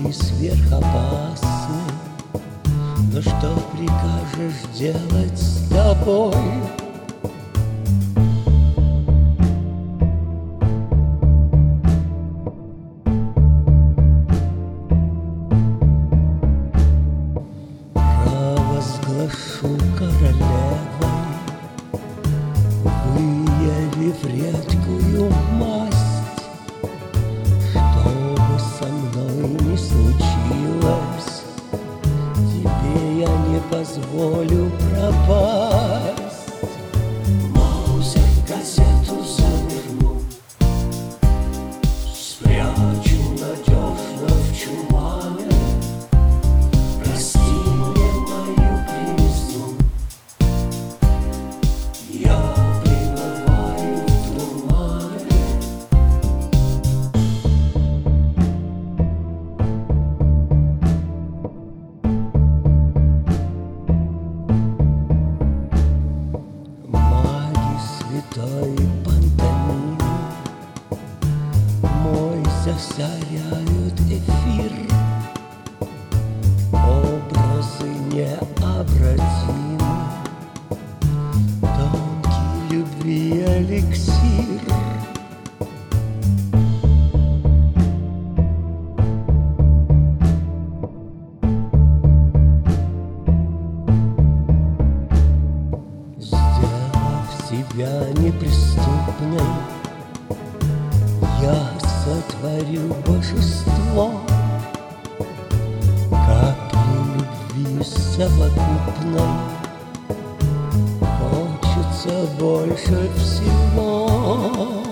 и сверхопасны, но что прикажешь делать с тобой? Провозглашу королевой, выявив редкую масть. Что бы со мной ни случилось, тебе я не позволю пропасть. Маузер газету заверну, спрячу надежно в чулане. Прости мне мою призу, я пребываю в тумане. Маги святой пантомимы мой засоряют эфир. Образы необратимы, тонкий любви эликсир. Сделав себя неприступной, я сотворю божество. Капли любви совокупной хочется больше всего.